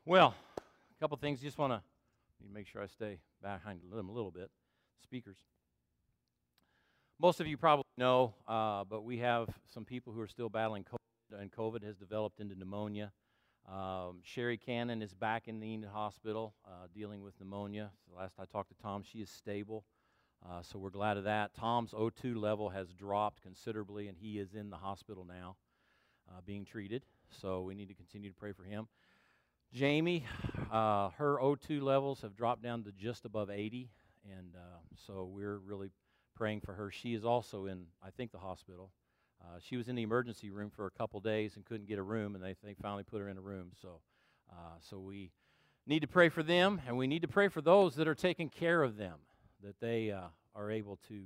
Well, a couple things. Just want to make sure I stay behind them a little bit. Speakers. Most of you probably know, but we have some people who are still battling COVID, and COVID has developed into pneumonia. Sherry Cannon is back in the Enid Hospital dealing with pneumonia. So last I talked to Tom, she is stable, so we're glad of that. Tom's O2 level has dropped considerably, and he is in the hospital now being treated, so we need to continue to pray for him. Jamie, her O2 levels have dropped down to just above 80, and so we're really praying for her. She is also in, I think, the hospital. She was in the emergency room for a couple days and couldn't get a room, and they finally put her in a room. So we need to pray for them, and we need to pray for those that are taking care of them, that they are able to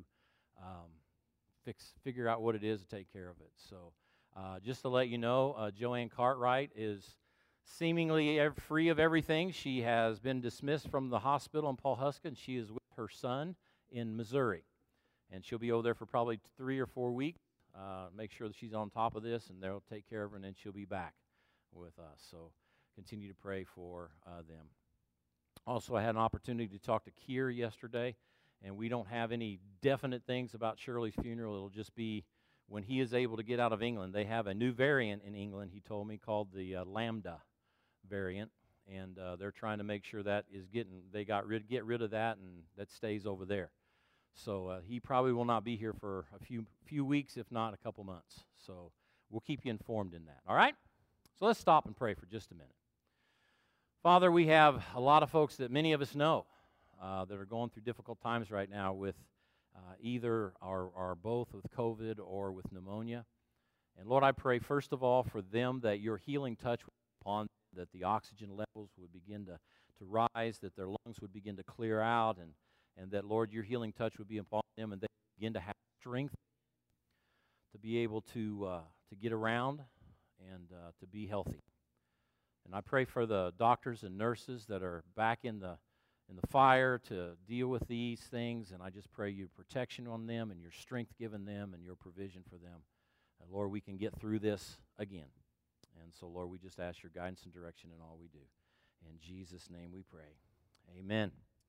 figure out what it is to take care of it. So just to let you know, Joanne Cartwright is seemingly free of everything. She has been dismissed from the hospital in Paul Huskin. She is with her son in Missouri, and she'll be over there for probably 3 or 4 weeks. Make sure that she's on top of this, and they'll take care of her, and then she'll be back with us. So continue to pray for them. Also, I had an opportunity to talk to Keir yesterday, and we don't have any definite things about Shirley's funeral. It'll just be when he is able to get out of England. They have a new variant in England, he told me, called the Lambda variant, and they're trying to make sure that is get rid of that, and that stays over there. So he probably will not be here for a few weeks, if not a couple months. So we'll keep you informed in that. All right? So let's stop and pray for just a minute. Father, we have a lot of folks that many of us know that are going through difficult times right now with either or both with COVID or with pneumonia. And Lord, I pray first of all for them that your healing touch would be upon them, that the oxygen levels would begin to rise, that their lungs would begin to clear out, and that, Lord, your healing touch would be upon them, and they begin to have strength to be able to get around and to be healthy. And I pray for the doctors and nurses that are back in the fire to deal with these things, and I just pray your protection on them and your strength given them and your provision for them. And Lord, we can get through this again. And so, Lord, we just ask your guidance and direction in all we do. In Jesus' name we pray. Amen.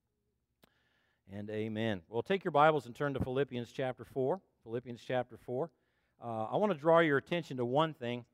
And amen. Well, take your Bibles and turn to Philippians chapter 4. Philippians chapter 4. I want to draw your attention to one thing.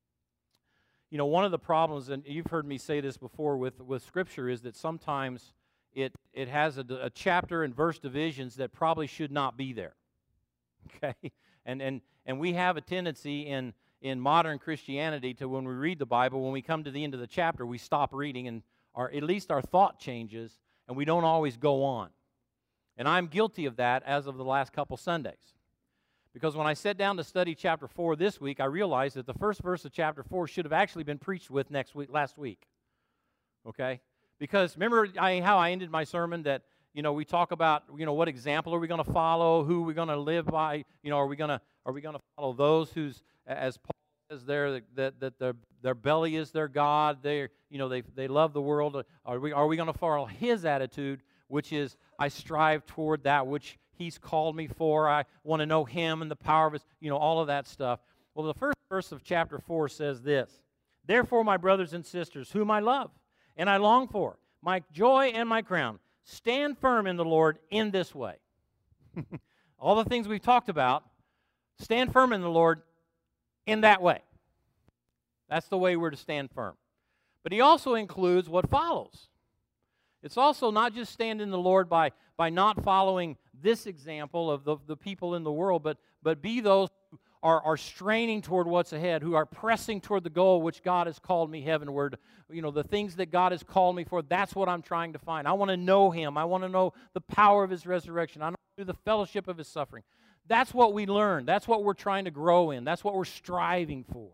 You know, one of the problems, and you've heard me say this before with Scripture, is that sometimes it has a chapter and verse divisions that probably should not be there. Okay? And we have a tendency in modern Christianity to, when we read the Bible, when we come to the end of the chapter, we stop reading, and at least our thought changes, and we don't always go on. And I'm guilty of that as of the last couple Sundays. Because when I sat down to study chapter 4 this week, I realized that the first verse of chapter 4 should have actually been preached with last week. Okay? Because remember how I ended my sermon that, you know, we talk about, you know, what example are we going to follow, who are we going to live by, you know, are we going to follow those who's, as Paul says there, that their belly is their God, they love the world, are we going to follow his attitude, which is, I strive toward that which he's called me for. I want to know him and the power of his, you know, all of that stuff. Well, the first verse of chapter 4 says this: Therefore, my brothers and sisters, whom I love and I long for, my joy and my crown, stand firm in the Lord in this way. All the things we've talked about, stand firm in the Lord in that way. That's the way we're to stand firm. But he also includes what follows. It's also not just stand in the Lord by not following this example of the people in the world, but be those who are straining toward what's ahead, who are pressing toward the goal which God has called me heavenward. You know, the things that God has called me for, that's what I'm trying to find. I want to know him. I want to know the power of his resurrection. I want to do the fellowship of his suffering. That's what we learn. That's what we're trying to grow in. That's what we're striving for.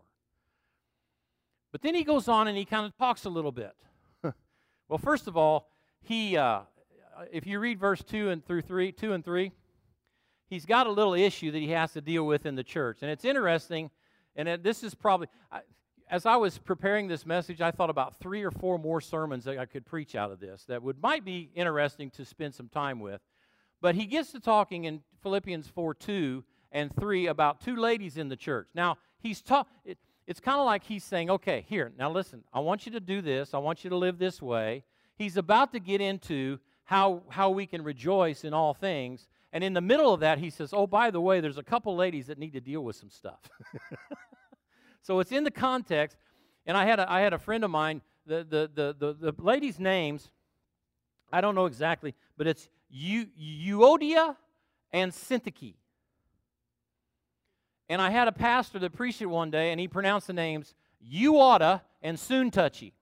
But then he goes on and he kind of talks a little bit. Well, first of all, if you read verse 2 and 3, he's got a little issue that he has to deal with in the church. And it's interesting, and this is probably, as I was preparing this message, I thought about 3 or 4 more sermons that I could preach out of this that might be interesting to spend some time with. But he gets to talking in Philippians 4:2 and 3 about 2 ladies in the church. Now, it's kind of like he's saying, okay, here, now listen, I want you to do this. I want you to live this way. He's about to get into how we can rejoice in all things. And in the middle of that, he says, oh, by the way, there's a couple ladies that need to deal with some stuff. So it's in the context. And I had a friend of mine, the ladies' names, I don't know exactly, but it's Euodia and Syntyche. And I had a pastor that preached it one day, and he pronounced the names You-oughta and Soon-touchy.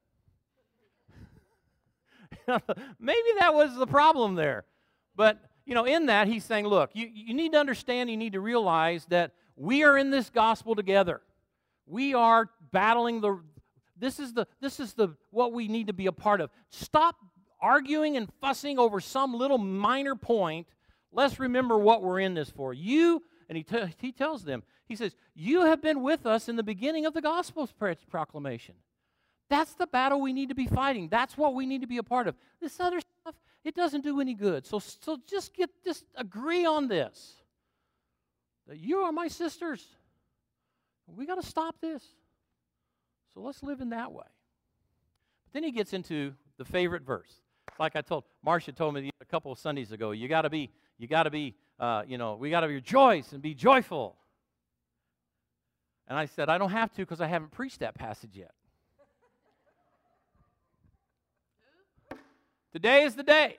Maybe that was the problem there. But, in that, he's saying, look, you need to understand, you need to realize that we are in this gospel together. We are battling this is what we need to be a part of. Stop arguing and fussing over some little minor point. Let's remember what we're in this for. And he tells them, he says, you have been with us in the beginning of the gospel proclamation. That's the battle we need to be fighting. That's what we need to be a part of. This other stuff, it doesn't do any good. So just agree on this. That you are my sisters. We got to stop this. So let's live in that way. But then he gets into the favorite verse. Like Marcia told me a couple of Sundays ago, we got to rejoice and be joyful. And I said, I don't have to because I haven't preached that passage yet. Today is the day.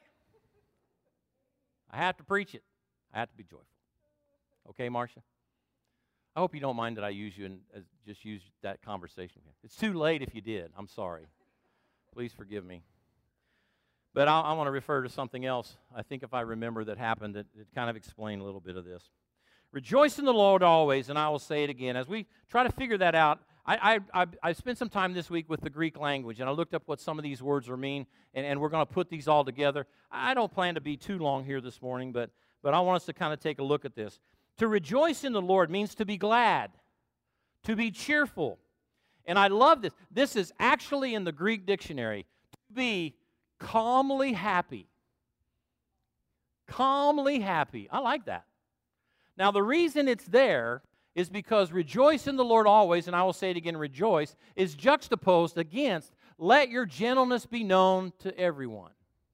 I have to preach it. I have to be joyful. Okay, Marcia? I hope you don't mind that I use you and just use that conversation. It's too late if you did. I'm sorry. Please forgive me. But I want to refer to something else. I think if I remember that happened, it kind of explained a little bit of this. Rejoice in the Lord always, and I will say it again. As we try to figure that out, I spent some time this week with the Greek language, and I looked up what some of these words mean, and we're going to put these all together. I don't plan to be too long here this morning, but I want us to kind of take a look at this. To rejoice in the Lord means to be glad, to be cheerful. And I love this. This is actually in the Greek dictionary. To be calmly happy. Calmly happy. I like that. Now, the reason it's there is because rejoice in the Lord always, and I will say it again, rejoice, is juxtaposed against let your gentleness be known to everyone.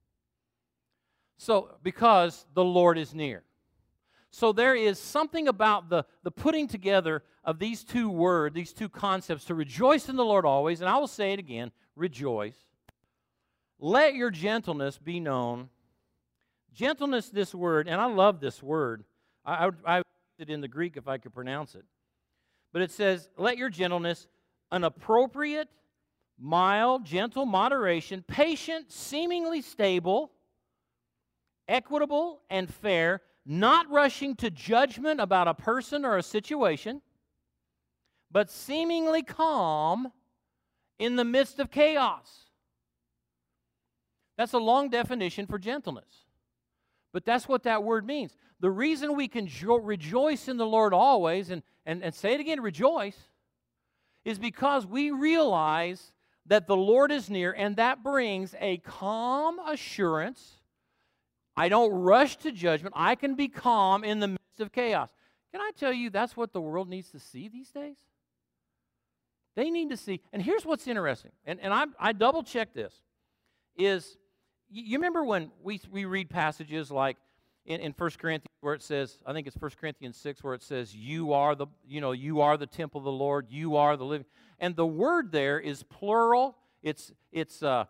So, because the Lord is near. So there is something about the putting together of these two words, these two concepts, to rejoice in the Lord always, and I will say it again, rejoice. Let your gentleness be known. Gentleness, this word, and I love this word. I use it in the Greek if I could pronounce it. But it says, let your gentleness, an appropriate, mild, gentle moderation, patient, seemingly stable, equitable, and fair, not rushing to judgment about a person or a situation, but seemingly calm in the midst of chaos. That's a long definition for gentleness. But that's what that word means. The reason we can rejoice in the Lord always, and say it again, rejoice, is because we realize that the Lord is near, and that brings a calm assurance. I don't rush to judgment. I can be calm in the midst of chaos. Can I tell you that's what the world needs to see these days? They need to see, and here's what's interesting, and I double-checked this, is you remember when we read passages like in 1 Corinthians where it says, I think it's 1 Corinthians 6 where it says, you are the temple of the Lord, you are the living. And the word there is plural. I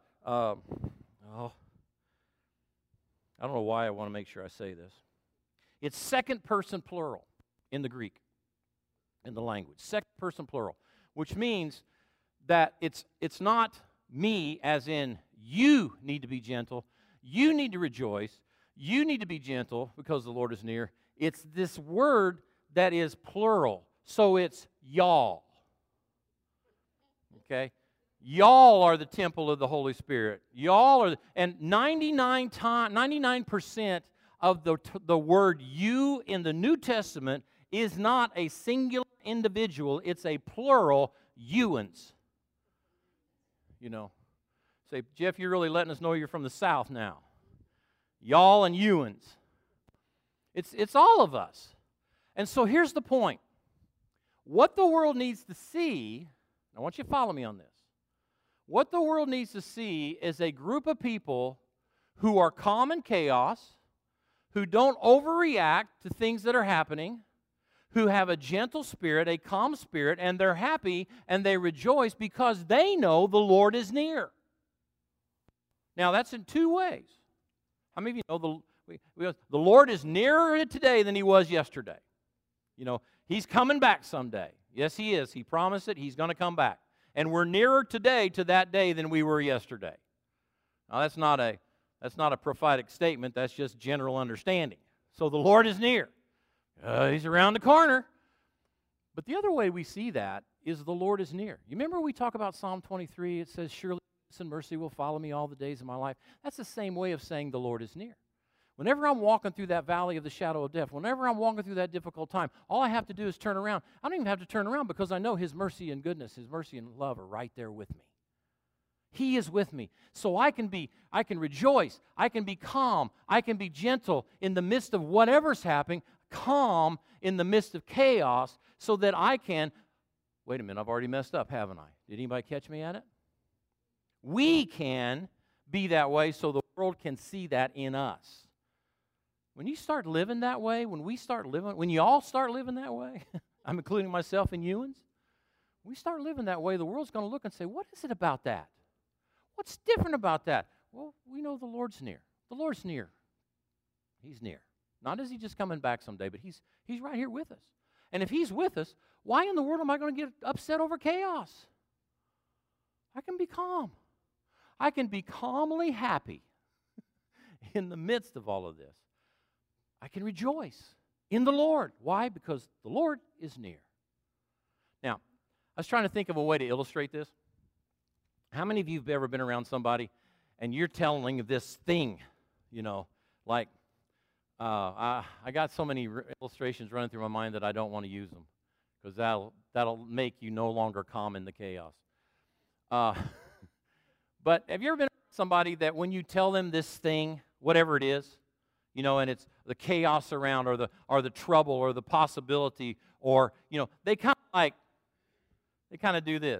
don't know why I want to make sure I say this. It's second person plural in the Greek, in the language. Second person plural, which means that it's not me as in you need to be gentle, you need to rejoice, you need to be gentle because the Lord is near. It's this word that is plural. So it's y'all. Okay? Y'all are the temple of the Holy Spirit. Y'all are, and 99% of the word you in the New Testament is not a singular individual. It's a plural, youans. Say, Jeff, you're really letting us know you're from the South now. Y'all and youans. It's all of us. And so here's the point. What the world needs to see I want you to follow me on this. What the world needs to see is a group of people who are calm in chaos, who don't overreact to things that are happening, who have a gentle spirit, a calm spirit, and they're happy and they rejoice because they know the Lord is near. Now, that's in two ways. How many of you know the Lord is nearer today than He was yesterday? You know, He's coming back someday. Yes, He is. He promised it. He's going to come back. And we're nearer today to that day than we were yesterday. Now, that's not a prophetic statement. That's just general understanding. So the Lord is near. He's around the corner. But the other way we see that is the Lord is near. You remember we talk about Psalm 23? It says, surely goodness and mercy will follow me all the days of my life. That's the same way of saying the Lord is near. Whenever I'm walking through that valley of the shadow of death, whenever I'm walking through that difficult time, all I have to do is turn around. I don't even have to turn around because I know His mercy and goodness, His mercy and love are right there with me. He is with me. So I can rejoice, I can be calm, I can be gentle in the midst of whatever's happening, calm in the midst of chaos, so that I can, wait a minute, I've already messed up, haven't I? Did anybody catch me at it? We can be that way so the world can see that in us. When you start living that way, when you all start living that way, I'm including myself and Ewans, we start living that way, the world's going to look and say, what is it about that? What's different about that? Well, we know the Lord's near. The Lord's near. He's near. Not is He just coming back someday, but He's right here with us. And if He's with us, why in the world am I going to get upset over chaos? I can be calm. I can be calmly happy in the midst of all of this. I can rejoice in the Lord. Why? Because the Lord is near. Now, I was trying to think of a way to illustrate this. How many of you have ever been around somebody and you're telling this thing, you know, like, I got so many illustrations running through my mind that I don't want to use them because that'll make you no longer calm in the chaos. But have you ever been around somebody that when you tell them this thing, whatever it is, you know, and it's the chaos around or the trouble or the possibility or, you know, they kind of do this.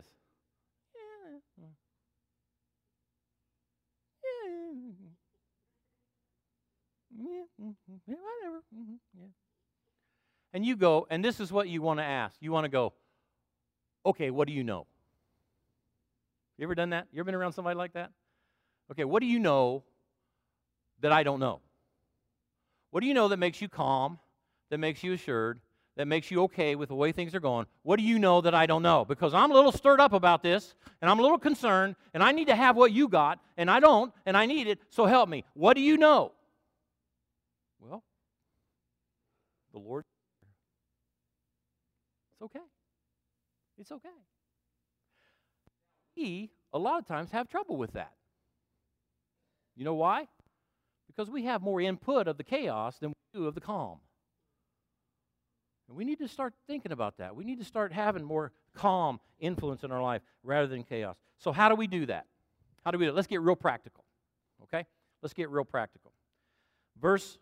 Whatever. Yeah. And you go, and this is what you want to ask. You want to go, okay, what do you know? You ever done that? You ever been around somebody like that? Okay, what do you know that I don't know? What do you know that makes you calm, that makes you assured, that makes you okay with the way things are going? What do you know that I don't know? Because I'm a little stirred up about this, and I'm a little concerned, and I need to have what you got, and I don't, and I need it, so help me. What do you know? Well, the Lord, it's okay. It's okay. We, a lot of times, have trouble with that. You know why? Because we have more input of the chaos than we do of the calm. And we need to start thinking about that. We need to start having more calm influence in our life rather than chaos. So how do we do that? How do we do it? Let's get real practical, okay? Let's get real practical. Verse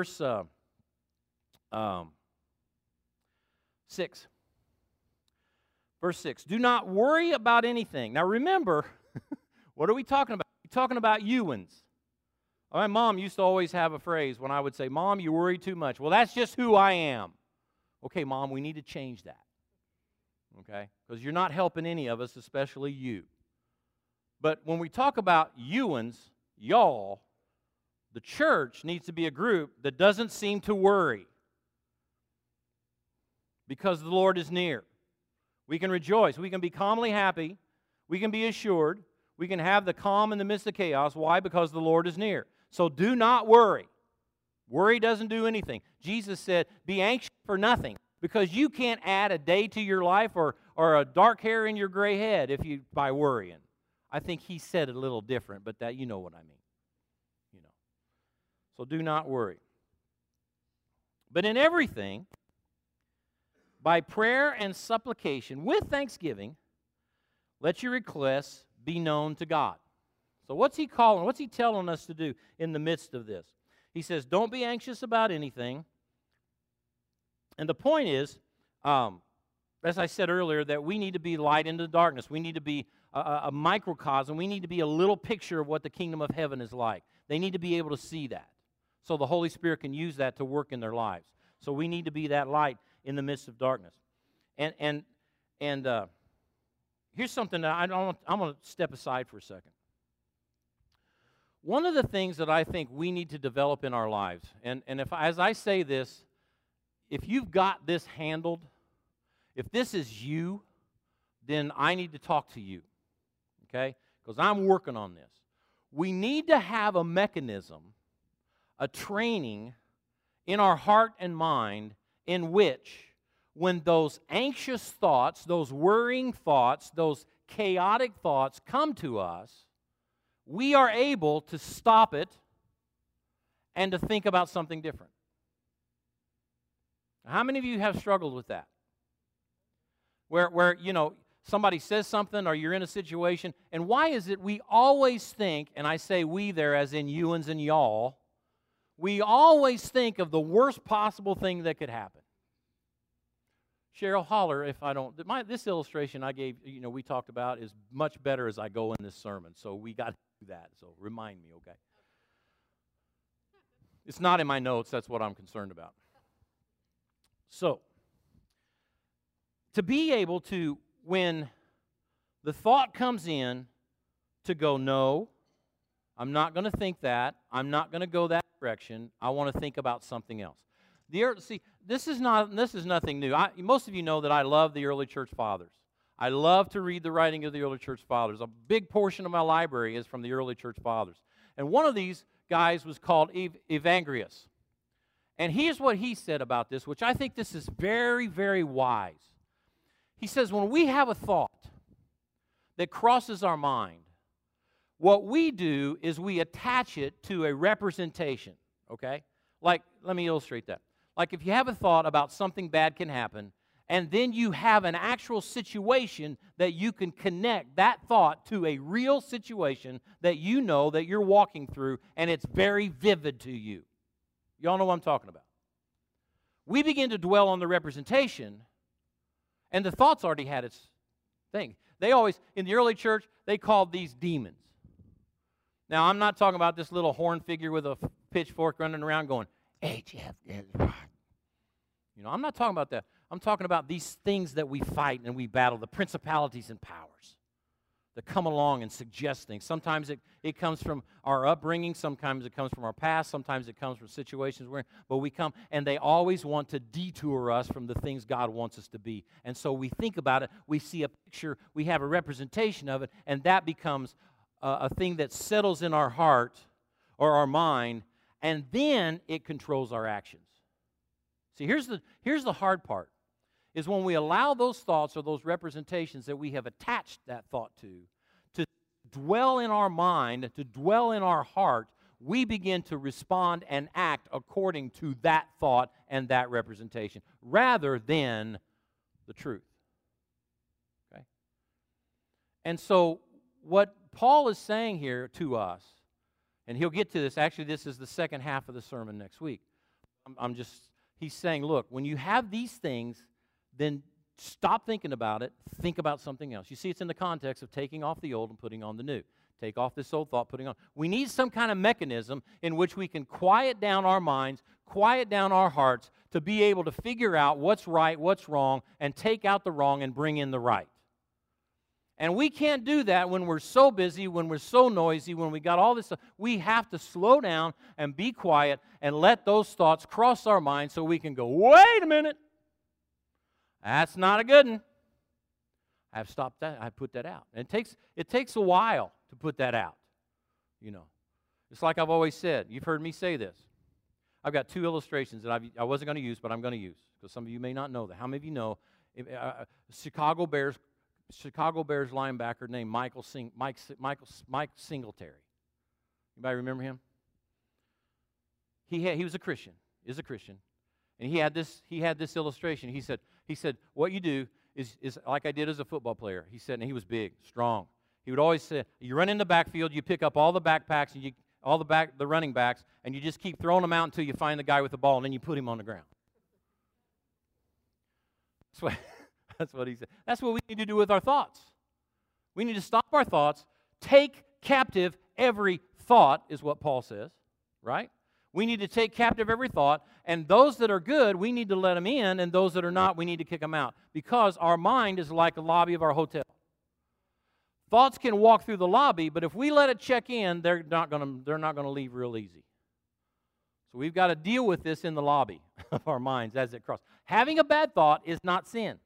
6. Verse 6. Do not worry about anything. Now remember, what are we talking about? We're talking about Ewans. My mom used to always have a phrase when I would say, Mom, you worry too much. Well, that's just who I am. Okay, Mom, we need to change that. Okay? Because you're not helping any of us, especially you. But when we talk about Ewans, y'all, the church needs to be a group that doesn't seem to worry because the Lord is near. We can rejoice. We can be calmly happy. We can be assured. We can have the calm in the midst of chaos. Why? Because the Lord is near. So do not worry. Worry doesn't do anything. Jesus said, be anxious for nothing, because you can't add a day to your life or a dark hair in your gray head by worrying. I think He said it a little different, but that you know what I mean. You know. So do not worry. But in everything, by prayer and supplication, with thanksgiving, let your requests be known to God. So what's He calling? What's He telling us to do in the midst of this? He says, don't be anxious about anything. And the point is, as I said earlier, that we need to be light into the darkness. We need to be a microcosm. We need to be a little picture of what the kingdom of heaven is like. They need to be able to see that, so the Holy Spirit can use that to work in their lives. So we need to be that light in the midst of darkness. And here's something that I'm going to step aside for a second. One of the things that I think we need to develop in our lives, and as I say this, if you've got this handled, if this is you, then I need to talk to you, okay? Because I'm working on this. We need to have a mechanism, a training in our heart and mind in which when those anxious thoughts, those worrying thoughts, those chaotic thoughts come to us, we are able to stop it and to think about something different. How many of you have struggled with that? Where somebody says something or you're in a situation, and why is it we always think, and I say we there as in youans and y'all, we always think of the worst possible thing that could happen? Cheryl, holler if I don't. This illustration I gave, we talked about is much better as I go in this sermon, so we got to do that, so remind me, okay? It's not in my notes, that's what I'm concerned about. So, to be able to, when the thought comes in, to go, no, I'm not going to think that. I'm not going to go that direction. I want to think about something else. See, this is nothing new. Most of you know that I love the early church fathers. I love to read the writing of the early church fathers. A big portion of my library is from the early church fathers. And one of these guys was called Evagrius. And here's what he said about this, which I think this is very, very wise. He says, when we have a thought that crosses our mind, what we do is we attach it to a representation, okay? Like, let me illustrate that. Like if you have a thought about something bad can happen, and then you have an actual situation that you can connect that thought to a real situation that you know that you're walking through, and it's very vivid to you. Y'all know what I'm talking about. We begin to dwell on the representation, and the thought's already had its thing. They always, in the early church, they called these demons. Now, I'm not talking about this little horn figure with a pitchfork running around going, HF is right. I'm not talking about that. I'm talking about these things that we fight and we battle, the principalities and powers that come along and suggest things. Sometimes it comes from our upbringing. Sometimes it comes from our past. Sometimes it comes from situations but we come, and they always want to detour us from the things God wants us to be. And so we think about it. We see a picture. We have a representation of it, and that becomes a thing that settles in our heart or our mind, and then it controls our actions. See, here's the hard part, is when we allow those thoughts or those representations that we have attached that thought to dwell in our mind, to dwell in our heart, we begin to respond and act according to that thought and that representation, rather than the truth. Okay? And so what Paul is saying here to us, and he'll get to this, actually this is the second half of the sermon next week. He's saying, look, when you have these things, then stop thinking about it, think about something else. You see, it's in the context of taking off the old and putting on the new. Take off this old thought, putting on. We need some kind of mechanism in which we can quiet down our minds, quiet down our hearts, to be able to figure out what's right, what's wrong, and take out the wrong and bring in the right. And we can't do that when we're so busy, when we're so noisy, when we got all this stuff. We have to slow down and be quiet and let those thoughts cross our mind so we can go, wait a minute. That's not a good one. I've stopped that. I put that out. And it takes a while to put that out. It's like I've always said. You've heard me say this. I've got two illustrations that I wasn't going to use, but I'm going to use, because some of you may not know that. How many of you know Chicago Bears linebacker named Mike Singletary? Anybody remember him? He was a Christian. Is a Christian, and he had this illustration. He said, what you do is like I did as a football player. He said, and he was big, strong. He would always say, you run in the backfield, you pick up all the backpacks and the running backs, and you just keep throwing them out until you find the guy with the ball, and then you put him on the ground. That's what he said. That's what we need to do with our thoughts. We need to stop our thoughts, take captive every thought, is what Paul says, right? We need to take captive every thought, and those that are good, we need to let them in, and those that are not, we need to kick them out, because our mind is like the lobby of our hotel. Thoughts can walk through the lobby, but if we let it check in, they're not going to leave real easy. So we've got to deal with this in the lobby of our minds as it crosses. Having a bad thought is not sin.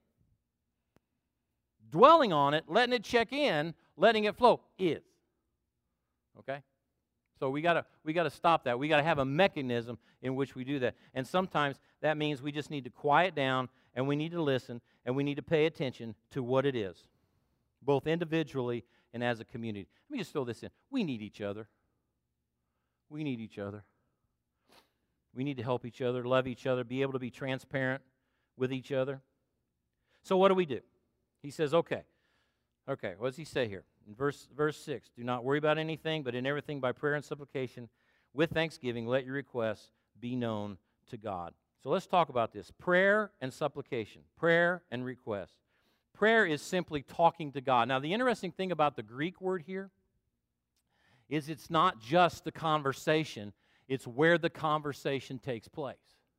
Dwelling on it, letting it check in, letting it flow is. Okay? So we got to stop that. We got to have a mechanism in which we do that. And sometimes that means we just need to quiet down, and we need to listen, and we need to pay attention to what it is, both individually and as a community. Let me just throw this in. We need each other. We need each other. We need to help each other, love each other, be able to be transparent with each other. So what do? He says, okay, what does he say here? In verse 6, do not worry about anything, but in everything by prayer and supplication, with thanksgiving, let your requests be known to God. So let's talk about this. Prayer and supplication. Prayer and request. Prayer is simply talking to God. Now, the interesting thing about the Greek word here is it's not just the conversation, it's where the conversation takes place.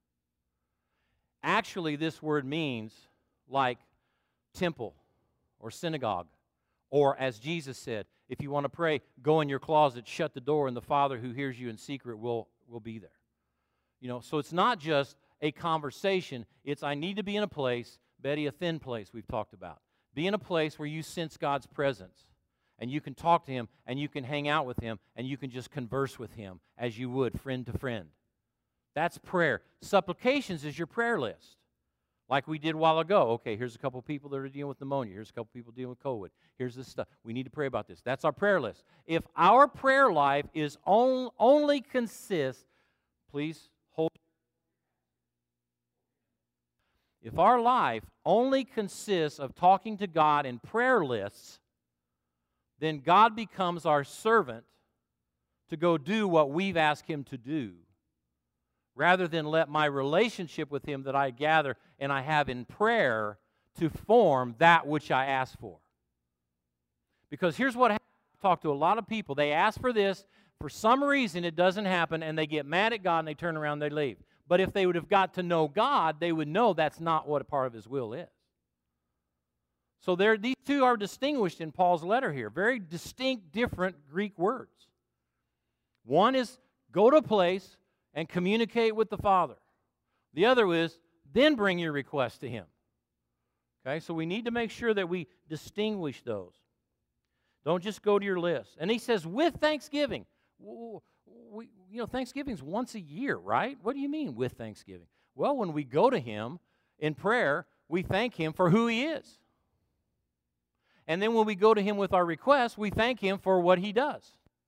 Actually, this word means like temple or synagogue, or as Jesus said, if you want to pray, go in your closet, shut the door, and the Father who hears you in secret will be there. You know, so it's not just a conversation, it's I need to be in a place, Betty, a thin place we've talked about. Be in a place where you sense God's presence, and you can talk to Him, and you can hang out with Him, and you can just converse with Him as you would friend to friend. That's prayer. Supplications is your prayer list. Like we did a while ago. Okay, here's a couple people that are dealing with pneumonia. Here's a couple people dealing with COVID. Here's this stuff. We need to pray about this. That's our prayer list. If our prayer life is only consists, please hold. If our life only consists of talking to God in prayer lists, then God becomes our servant to go do what we've asked Him to do, rather than let my relationship with Him that I gather and I have in prayer to form that which I ask for. Because here's what happens. I've talked to a lot of people. They ask for this. For some reason, it doesn't happen, and they get mad at God, and they turn around and they leave. But if they would have got to know God, they would know that's not what a part of His will is. So these two are distinguished in Paul's letter here. Very distinct, different Greek words. One is go to a place and communicate with the Father. The other is then bring your request to Him. Okay, so we need to make sure that we distinguish those. Don't just go to your list. And he says, with thanksgiving. Thanksgiving's once a year, right? What do you mean with thanksgiving? Well, when we go to Him in prayer, we thank Him for who He is. And then when we go to Him with our requests, we thank Him for what He does.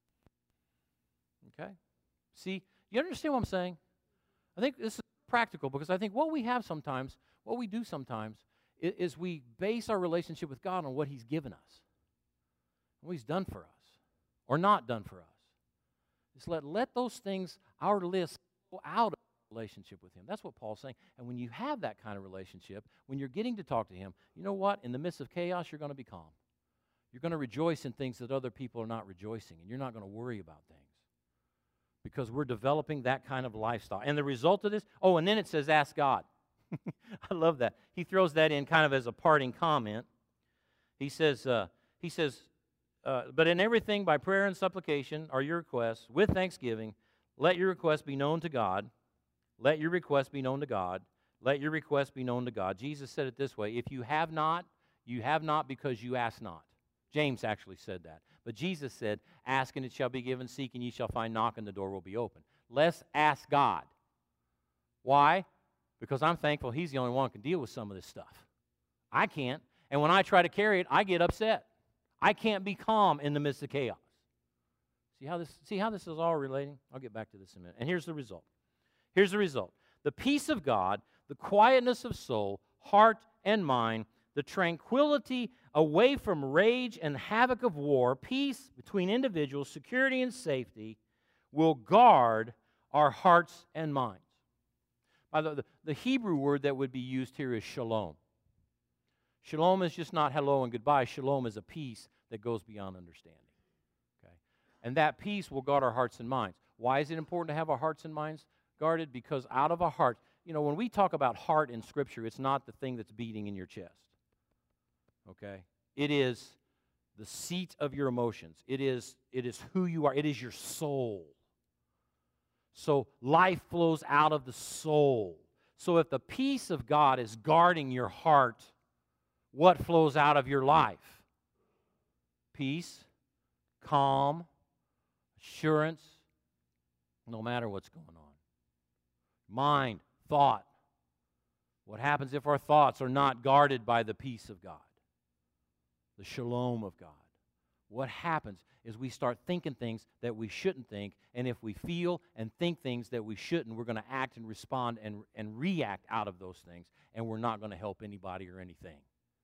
Okay? See, you understand what I'm saying? I think this is practical because I think what we do sometimes, is we base our relationship with God on what He's given us, what He's done for us, or not done for us. Just let those things, our list, go out of relationship with Him. That's what Paul's saying. And when you have that kind of relationship, when you're getting to talk to Him, you know what? In the midst of chaos, you're going to be calm. You're going to rejoice in things that other people are not rejoicing, and you're not going to worry about things. Because we're developing that kind of lifestyle. And the result of this, and then it says, ask God. I love that. He throws that in kind of as a parting comment. He says, but in everything by prayer and supplication are your requests, with thanksgiving, let your requests be known to God. Let your requests be known to God. Let your requests be known to God. Jesus said it this way, if you have not because you ask not. James actually said that. But Jesus said, ask and it shall be given, seek and ye shall find, knock and the door will be open. Let's ask God. Why? Because I'm thankful He's the only one who can deal with some of this stuff. I can't. And when I try to carry it, I get upset. I can't be calm in the midst of chaos. See how this is all relating? I'll get back to this in a minute. And here's the result. Here's the result. The peace of God, the quietness of soul, heart, and mind, the tranquility away from rage and havoc of war, peace between individuals, security and safety, will guard our hearts and minds. By the Hebrew word that would be used here is shalom. Shalom is just not hello and goodbye. Shalom is a peace that goes beyond understanding. Okay? And that peace will guard our hearts and minds. Why is it important to have our hearts and minds guarded? Because out of our heart, when we talk about heart in Scripture, it's not the thing that's beating in your chest. Okay? It is the seat of your emotions. It is who you are. It is your soul. So life flows out of the soul. So if the peace of God is guarding your heart, what flows out of your life? Peace, calm, assurance, no matter what's going on. Mind, thought. What happens if our thoughts are not guarded by the peace of God? The shalom of God. What happens is we start thinking things that we shouldn't think, and if we feel and think things that we shouldn't, we're going to act and respond and react out of those things, and we're not going to help anybody or anything.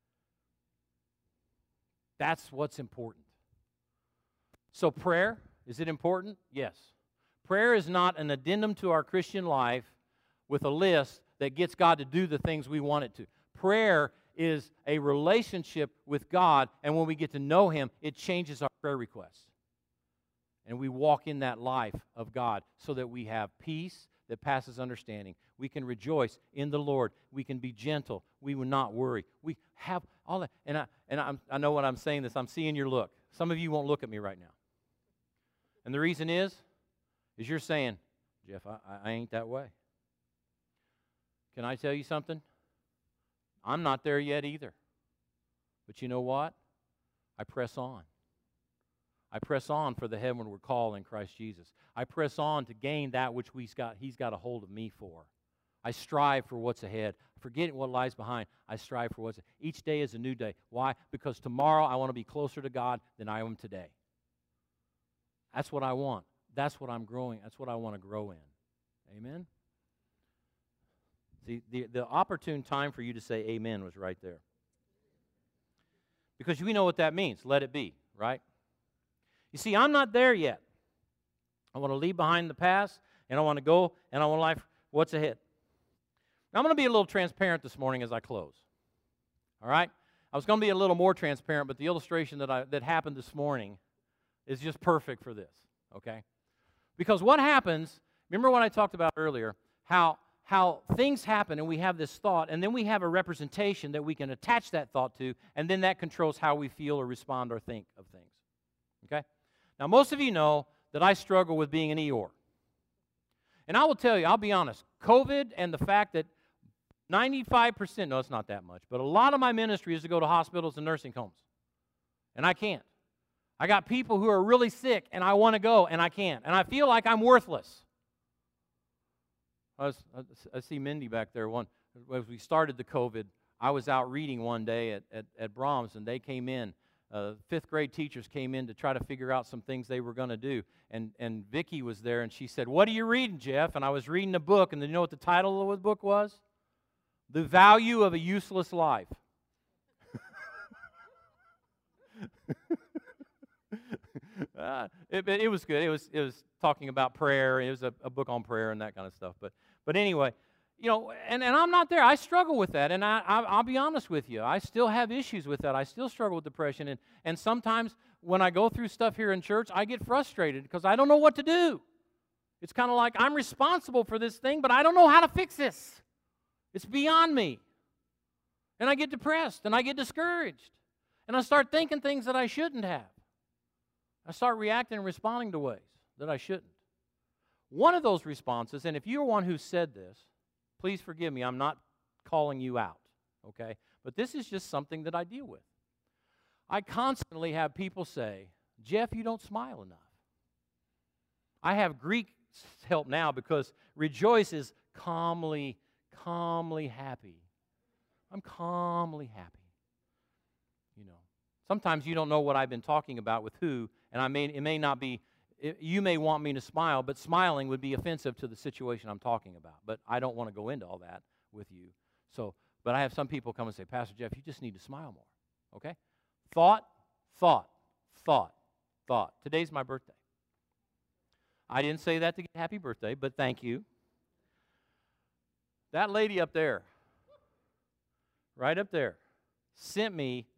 That's what's important. So prayer, is it important? Yes. Prayer is not an addendum to our Christian life with a list that gets God to do the things we want it to. Prayer is a relationship with God, and when we get to know Him, it changes our prayer requests. And we walk in that life of God so that we have peace that passes understanding. We can rejoice in the Lord. We can be gentle. We will not worry. We have all that. And I know what I'm saying this. I'm seeing your look. Some of you won't look at me right now. And the reason is you're saying, Jeff, I ain't that way. Can I tell you something? I'm not there yet either. But you know what? I press on. I press on for the heavenward call in Christ Jesus. I press on to gain that which He's got a hold of me for. I strive for what's ahead. Forgetting what lies behind, I strive for what's ahead. Each day is a new day. Why? Because tomorrow I want to be closer to God than I am today. That's what I want. That's what I'm growing. That's what I want to grow in. Amen? See, the opportune time for you to say amen was right there. Because we know what that means. Let it be, right? You see, I'm not there yet. I want to leave behind the past, and I want to go, and I want life. What's ahead? Now, I'm going to be a little transparent this morning as I close. All right? I was going to be a little more transparent, but the illustration that happened this morning is just perfect for this, okay? Because what happens, remember what I talked about earlier, how things happen and we have this thought, and then we have a representation that we can attach that thought to, and then that controls how we feel or respond or think of things, okay? Now, most of you know that I struggle with being an Eeyore. And I will tell you, I'll be honest, COVID and the fact that 95%, no, it's not that much, but a lot of my ministry is to go to hospitals and nursing homes. And I can't. I got people who are really sick, and I want to go, and I can't. And I feel like I'm worthless. I see Mindy back there. As we started the COVID, I was out reading one day at Brahms, and they came in. Fifth grade teachers came in to try to figure out some things they were going to do. And Vicki was there, and she said, "What are you reading, Jeff?" And I was reading a book, and you know what the title of the book was? The Value of a Useless Life. It was good. It was talking about prayer. It was a book on prayer and that kind of stuff. But anyway, and I'm not there. I struggle with that, and I'll be honest with you. I still have issues with that. I still struggle with depression, and sometimes when I go through stuff here in church, I get frustrated because I don't know what to do. It's kind of like I'm responsible for this thing, but I don't know how to fix this. It's beyond me. And I get depressed, and I get discouraged, and I start thinking things that I shouldn't have. I start reacting and responding to ways that I shouldn't. One of those responses, and if you're one who said this, please forgive me, I'm not calling you out, okay? But this is just something that I deal with. I constantly have people say, "Jeff, you don't smile enough." I have Greek help now because rejoice is calmly happy. I'm calmly happy. Sometimes you don't know what I've been talking about with who, and it may not be, you may want me to smile, but smiling would be offensive to the situation I'm talking about. But I don't want to go into all that with you. But I have some people come and say, "Pastor Jeff, you just need to smile more." Okay? Thought. Today's my birthday. I didn't say that to get happy birthday, but thank you. That lady up there, right up there, sent me